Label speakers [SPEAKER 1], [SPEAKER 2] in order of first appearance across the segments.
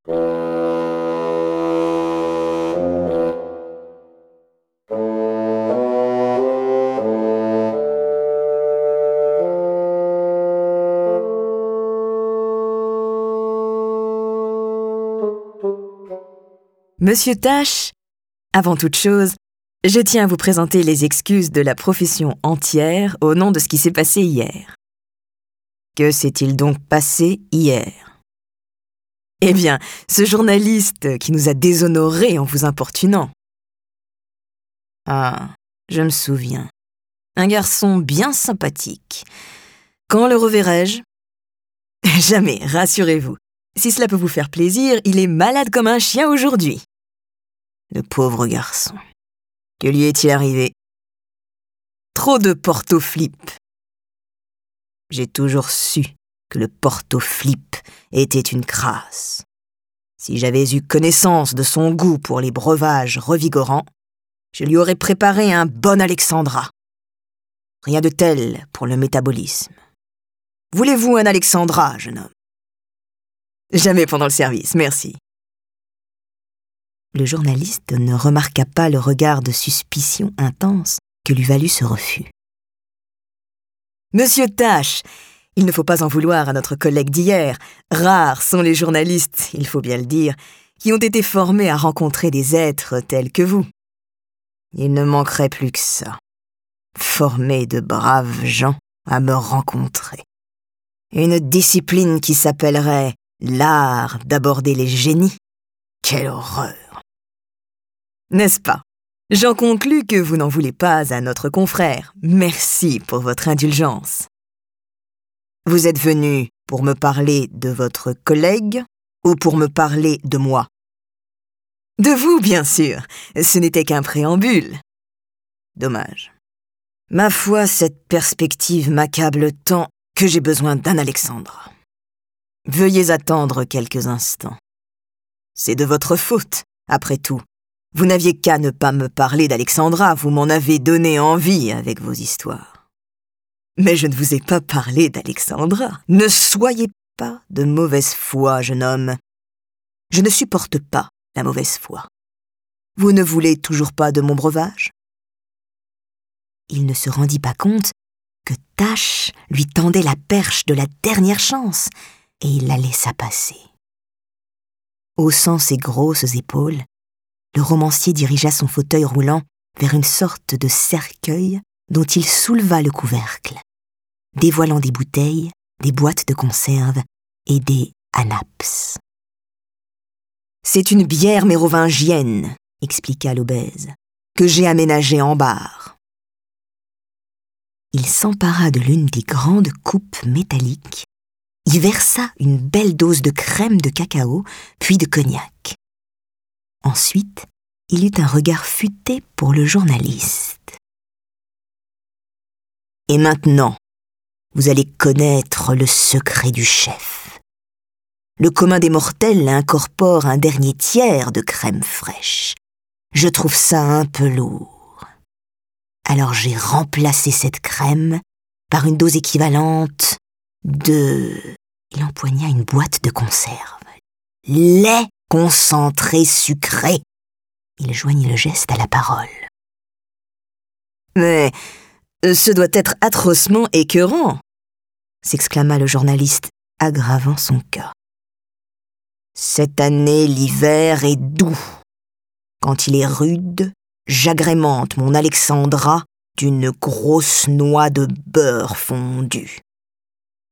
[SPEAKER 1] Monsieur Tache, avant toute chose, je tiens à vous présenter les excuses de la profession entière au nom de ce qui s'est passé hier. Que s'est-il donc passé hier ? Eh bien, ce journaliste qui nous a déshonorés en vous importunant. Ah, je me souviens. Un garçon bien sympathique. Quand le reverrai-je ? Jamais, rassurez-vous. Si cela peut vous faire plaisir, il est malade comme un chien aujourd'hui. Le pauvre garçon. Que lui est-il arrivé ? Trop de porto-flip. J'ai toujours su que le porto-flip était une crasse. Si j'avais eu connaissance de son goût pour les breuvages revigorants, je lui aurais préparé un bon Alexandra. Rien de tel pour le métabolisme. Voulez-vous un Alexandra, jeune homme ? Jamais pendant le service, merci. Le journaliste ne remarqua pas le regard de suspicion intense que lui valut ce refus. Monsieur Tache, il ne faut pas en vouloir à notre collègue d'hier. Rares sont les journalistes, il faut bien le dire, qui ont été formés à rencontrer des êtres tels que vous. Il ne manquerait plus que ça. Former de braves gens à me rencontrer. Une discipline qui s'appellerait l'art d'aborder les génies. Quelle horreur! N'est-ce pas ? J'en conclus que vous n'en voulez pas à notre confrère. Merci pour votre indulgence. Vous êtes venu pour me parler de votre collègue ou pour me parler de moi ? De vous, bien sûr. Ce n'était qu'un préambule. Dommage. Ma foi, cette perspective m'accable tant que j'ai besoin d'un Alexandre. Veuillez attendre quelques instants. C'est de votre faute, après tout. Vous n'aviez qu'à ne pas me parler d'Alexandra, vous m'en avez donné envie avec vos histoires. Mais je ne vous ai pas parlé d'Alexandra. Ne soyez pas de mauvaise foi, jeune homme. Je ne supporte pas la mauvaise foi. Vous ne voulez toujours pas de mon breuvage ? Il ne se rendit pas compte que Tache lui tendait la perche de la dernière chance, et il la laissa passer. Haussant ses grosses épaules, le romancier dirigea son fauteuil roulant vers une sorte de cercueil dont il souleva le couvercle, dévoilant des bouteilles, des boîtes de conserve et des anaps. « C'est une bière mérovingienne, » expliqua l'obèse, « que j'ai aménagée en bar. » Il s'empara de l'une des grandes coupes métalliques, y versa une belle dose de crème de cacao, puis de cognac. Ensuite, il eut un regard futé pour le journaliste. « Et maintenant, vous allez connaître le secret du chef. Le commun des mortels incorpore un dernier tiers de crème fraîche. Je trouve ça un peu lourd. Alors j'ai remplacé cette crème par une dose équivalente de... » Il empoigna une boîte de conserve. « Lait concentré sucré. » Il joignit le geste à la parole. « Mais ce doit être atrocement écœurant !» s'exclama le journaliste, aggravant son cas. « Cette année, l'hiver est doux. Quand il est rude, j'agrémente mon Alexandra d'une grosse noix de beurre fondu. » Pardon ?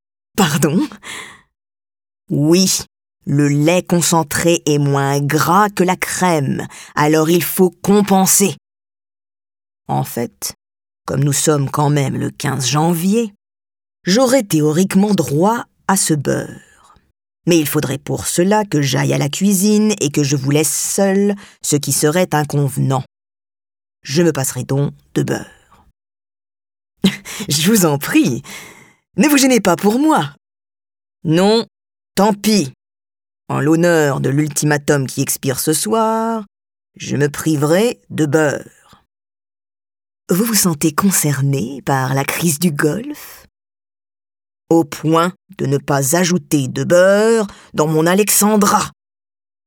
[SPEAKER 1] Oui, le lait concentré est moins gras que la crème, alors il faut compenser. En fait, comme nous sommes quand même le 15 janvier, j'aurais théoriquement droit à ce beurre. Mais il faudrait pour cela que j'aille à la cuisine et que je vous laisse seul, ce qui serait inconvenant. Je me passerai donc de beurre. Je vous en prie, ne vous gênez pas pour moi. Non, tant pis. En l'honneur de l'ultimatum qui expire ce soir, je me priverai de beurre. Vous vous sentez concerné par la crise du Golfe ? Au point de ne pas ajouter de beurre dans mon Alexandra.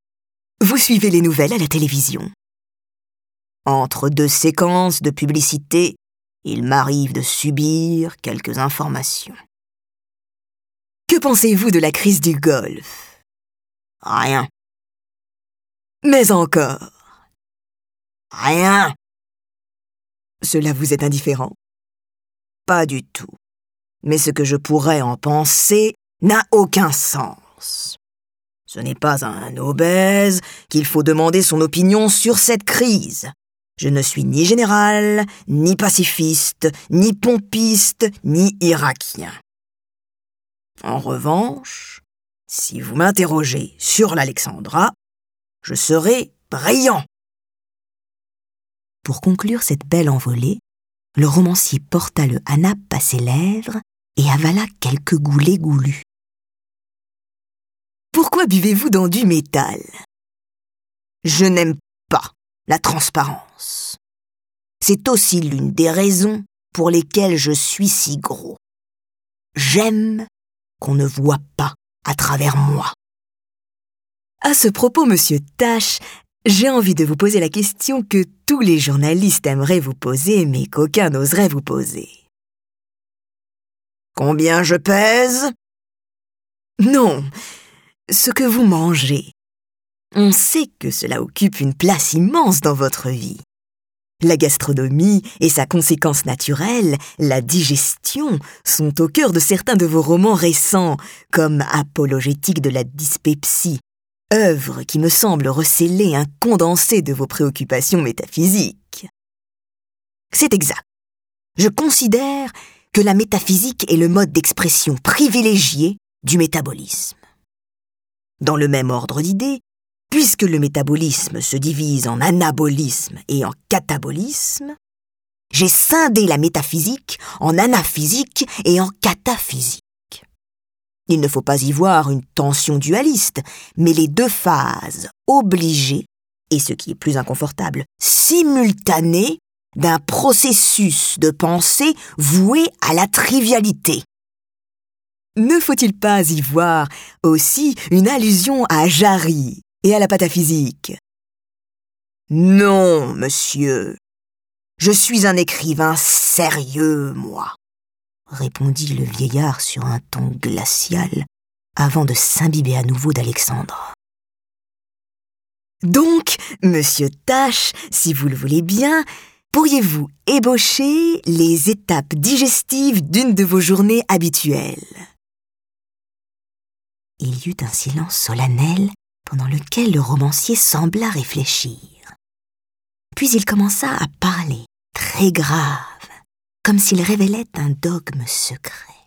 [SPEAKER 1] Vous suivez les nouvelles à la télévision. Entre deux séquences de publicité, il m'arrive de subir quelques informations. Que pensez-vous de la crise du Golfe? Rien. Mais encore. Rien. Cela vous est indifférent? Pas du tout. Mais ce que je pourrais en penser n'a aucun sens. Ce n'est pas à un obèse qu'il faut demander son opinion sur cette crise. Je ne suis ni général, ni pacifiste, ni pompiste, ni irakien. En revanche, si vous m'interrogez sur l'Alexandra, je serai brillant. Pour conclure cette belle envolée, le romancier porta le hanap à ses lèvres et avala quelques goulets goulus. Pourquoi buvez-vous dans du métal? Je n'aime pas la transparence. C'est aussi l'une des raisons pour lesquelles je suis si gros. J'aime qu'on ne voit pas à travers moi. À ce propos, monsieur Tache, j'ai envie de vous poser la question que tous les journalistes aimeraient vous poser, mais qu'aucun n'oserait vous poser. Combien je pèse? Non, ce que vous mangez. On sait que cela occupe une place immense dans votre vie. La gastronomie et sa conséquence naturelle, la digestion, sont au cœur de certains de vos romans récents, comme Apologétique de la dyspepsie, œuvre qui me semble recéler un condensé de vos préoccupations métaphysiques. C'est exact. Je considère que la métaphysique est le mode d'expression privilégié du métabolisme. Dans le même ordre d'idées, puisque le métabolisme se divise en anabolisme et en catabolisme, j'ai scindé la métaphysique en anaphysique et en cataphysique. Il ne faut pas y voir une tension dualiste, mais les deux phases obligées, et ce qui est plus inconfortable, simultanées, d'un processus de pensée voué à la trivialité. Ne faut-il pas y voir aussi une allusion à Jarry et à la pataphysique? Non, monsieur. Je suis un écrivain sérieux, moi, répondit le vieillard sur un ton glacial, avant de s'imbiber à nouveau d'Alexandre. Donc, monsieur Tache, si vous le voulez bien, pourriez-vous ébaucher les étapes digestives d'une de vos journées habituelles? Il y eut un silence solennel pendant lequel le romancier sembla réfléchir. Puis il commença à parler, très grave, comme s'il révélait un dogme secret.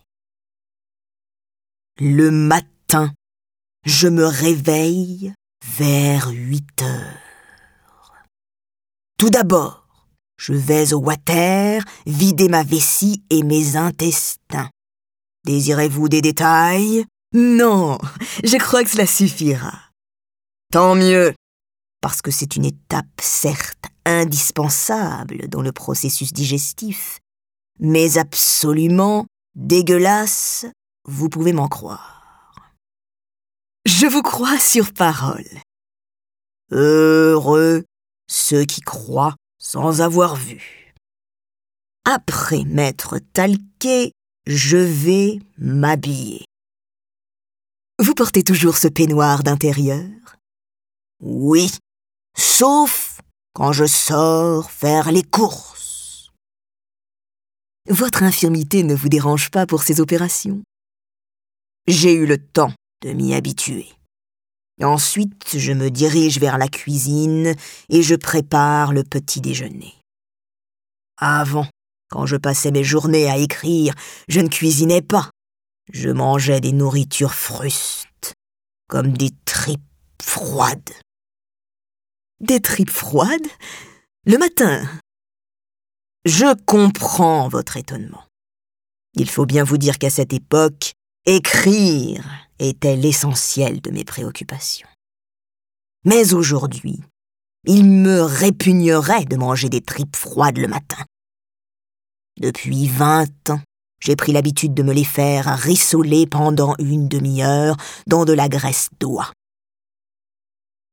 [SPEAKER 1] Le matin, je me réveille vers 8 heures. Tout d'abord, je vais au water vider ma vessie et mes intestins. Désirez-vous des détails? Non, je crois que cela suffira. Tant mieux, parce que c'est une étape certes indispensable dans le processus digestif, mais absolument dégueulasse, vous pouvez m'en croire. Je vous crois sur parole. Heureux ceux qui croient sans avoir vu. Après m'être talqué, je vais m'habiller. Vous portez toujours ce peignoir d'intérieur? Oui, sauf quand je sors faire les courses. Votre infirmité ne vous dérange pas pour ces opérations? J'ai eu le temps de m'y habituer. Ensuite, je me dirige vers la cuisine et je prépare le petit déjeuner. Avant, quand je passais mes journées à écrire, je ne cuisinais pas. Je mangeais des nourritures frustes, comme des tripes froides. Des tripes froides? Le matin? Je comprends votre étonnement. Il faut bien vous dire qu'à cette époque, écrire était l'essentiel de mes préoccupations. Mais aujourd'hui, il me répugnerait de manger des tripes froides le matin. Depuis 20 ans, j'ai pris l'habitude de me les faire rissoler pendant une demi-heure dans de la graisse d'oie.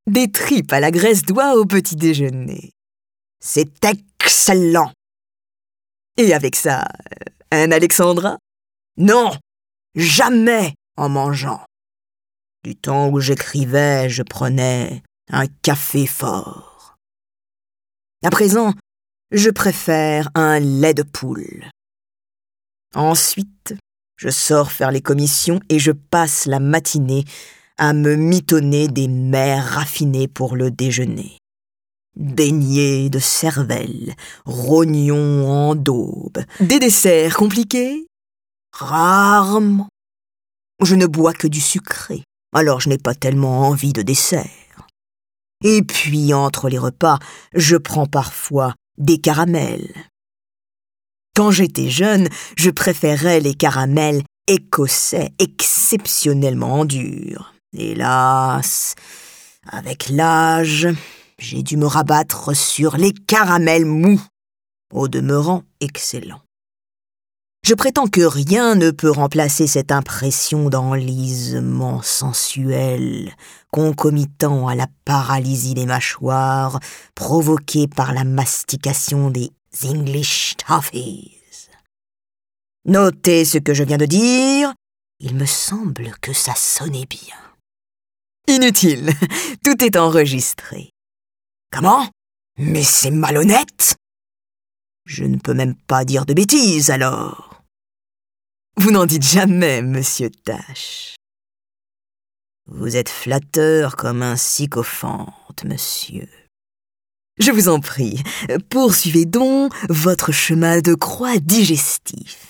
[SPEAKER 1] Des tripes à la graisse d'oie au petit déjeuner. C'est excellent. Et avec ça, un Alexandra? Non, jamais en mangeant. Du temps où j'écrivais, je prenais un café fort. À présent, je préfère un lait de poule. Ensuite, je sors faire les commissions et je passe la matinée à me mitonner des mets raffinés pour le déjeuner. Beignets de cervelle, rognons en daube, des desserts compliqués? Rarement. Je ne bois que du sucré, alors je n'ai pas tellement envie de dessert. Et puis, entre les repas, je prends parfois des caramels. Quand j'étais jeune, je préférais les caramels écossais exceptionnellement durs. Hélas, avec l'âge, j'ai dû me rabattre sur les caramels mous, au demeurant excellents. Je prétends que rien ne peut remplacer cette impression d'enlisement sensuel, concomitant à la paralysie des mâchoires, provoquée par la mastication des English toffees. Notez ce que je viens de dire. Il me semble que ça sonnait bien. Inutile, tout est enregistré. Comment? Mais c'est malhonnête! Je ne peux même pas dire de bêtises, alors. Vous n'en dites jamais, monsieur Tache. Vous êtes flatteur comme un sycophante, monsieur. Je vous en prie, poursuivez donc votre chemin de croix digestif.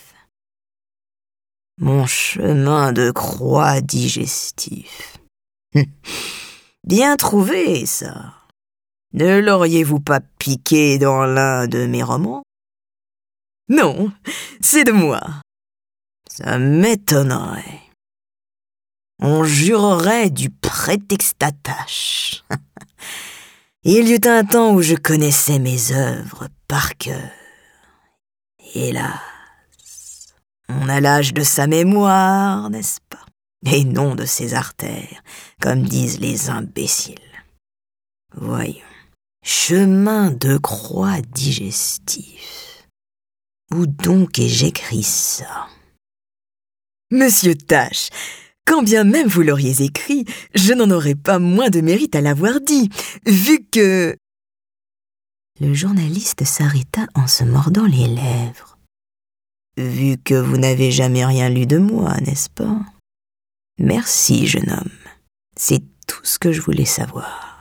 [SPEAKER 1] Mon chemin de croix digestif. Bien trouvé, ça. Ne l'auriez-vous pas piqué dans l'un de mes romans? Non, c'est de moi. Ça m'étonnerait. On jurerait du prétextatache. Il y eut un temps où je connaissais mes œuvres par cœur. Hélas, on a l'âge de sa mémoire, n'est-ce pas? Et non de ses artères, comme disent les imbéciles. Voyons. Chemin de croix digestif. Où donc ai-je écrit ça? Monsieur Tache, quand bien même vous l'auriez écrit, je n'en aurais pas moins de mérite à l'avoir dit, vu que... Le journaliste s'arrêta en se mordant les lèvres. Vu que vous n'avez jamais rien lu de moi, n'est-ce pas? Merci, jeune homme. C'est tout ce que je voulais savoir.